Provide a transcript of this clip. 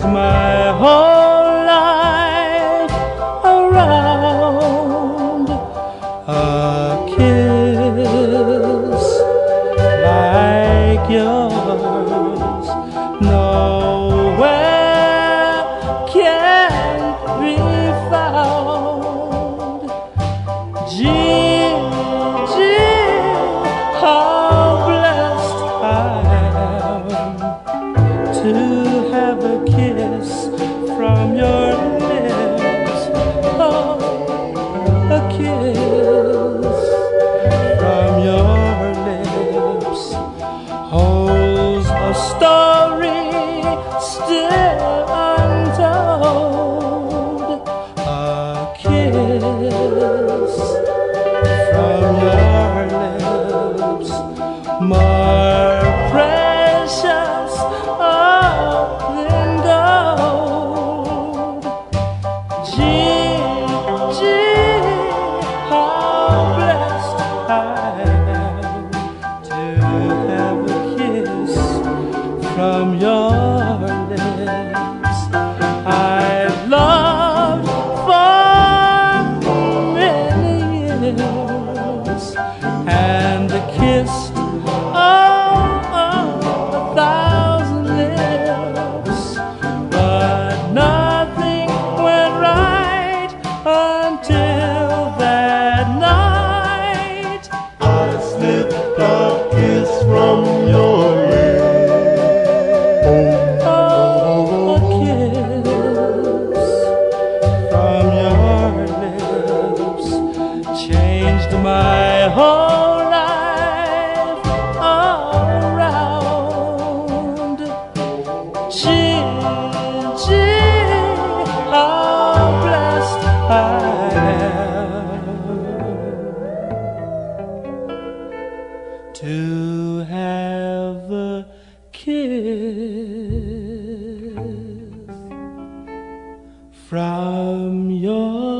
changed my whole life around. A kiss like yours nowhere can be found. Gigi, how blessed I am to have a kiss from your lips. Oh, a kiss from your lips holds a story still untold. A kiss from your lips more precious than gold. Gigi, how blessed I am to have a kiss from your lips. I've loved for many years and kissed a thousand lips, but nothing went right until that night I slipped a kiss from your lips. Oh, a kiss from your lips changed my whole life around. Gigi, how blessed I am to have a kiss from your